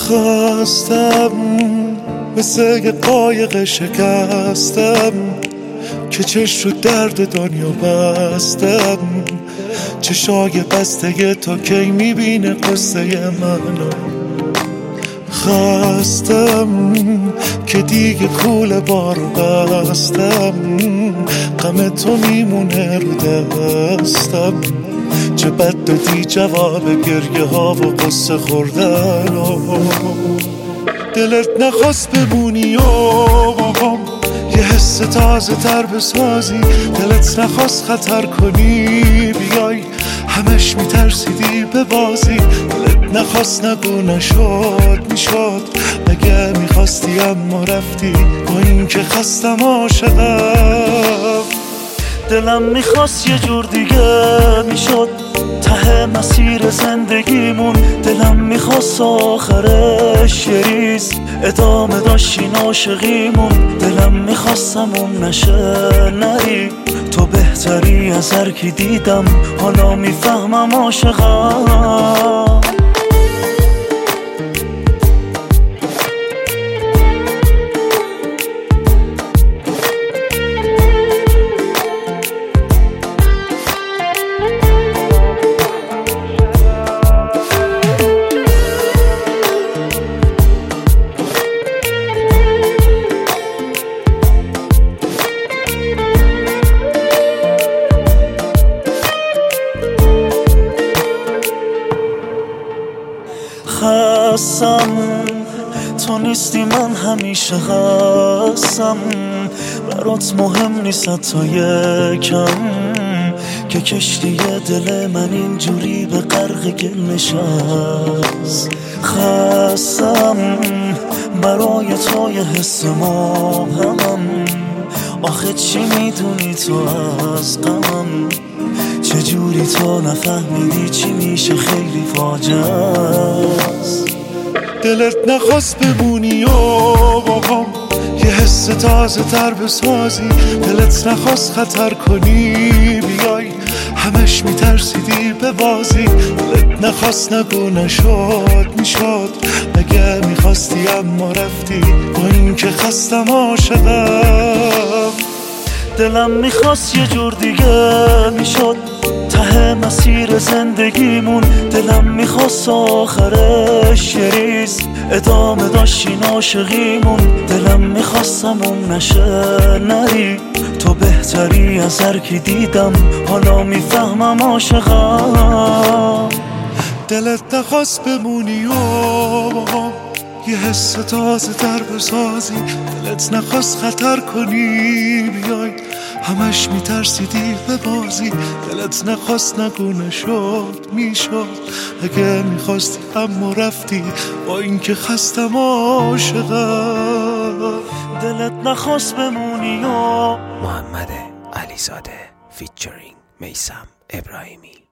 خواستم مثل یه قایق شکستم که چشم رو درد دنیا بستم. چشای بسته تو کی میبینه قصه منو. خواستم که دیگه کوله بارو بستم. غم تو میمونه رو دستم. چه بد دادی جواب گریه ها و قصه خوردن. دلت نخواست بمونی و یه حس تازه تر بسازی. دلت نخواست خطر کنی بیای، همش میترسیدی به بازی. دلت نخواست نگو نشد میشد، مگه میخواستی اما رفتی. با این که خستم عاشقم. دلم میخواست یه جور دیگه میشد ته مسیر زندگیمون. دلم میخواست آخرش یه ریز ادامه داشتین عاشقیمون. دلم میخواستم اون نشه نری، تو بهتری از هر کی دیدم. حالا میفهمم عاشقم. خستم تو نیستی، من همیشه هستم. برات مهم نیست تا یکم که کشتی دل من اینجوری به غرق گل نشست. خستم برای تو یه حس مبهمم. آخه چی میدونی تو از غمم؟ چجوری تو نفهمیدی چی میشه خیلی فاجعه است. دلت نخواست بمونی و یه حس تازه تر بسازی. دلت نخواست خطر کنی بیای، همش میترسیدی به بازی. دلت نخواست نگو نشد میشد، مگه میخواستی اما رفتی. با این که خستم عاشقم. دلم میخواست یه جور دیگه میشد ته مسیر زندگیمون. دلم میخواست آخرش یه ریز ادامه داشتین عاشقیمون. دلم میخواستم اون نشه نری، تو بهتری از هر کی دیدم. حالا میفهمم عاشقم. دلت نخواست بمونی و یه حس تازه تر بسازی. دلت نخواست خطر کنی بیای، همش میترسیدی به بازی. دلت نخواست نگو نشد میشد، اگه میخواستی اما رفتی. با این که خستم عاشقم. دلت نخواست بمونی و محمد علیزاده فیچرینگ میثم ابراهیمی.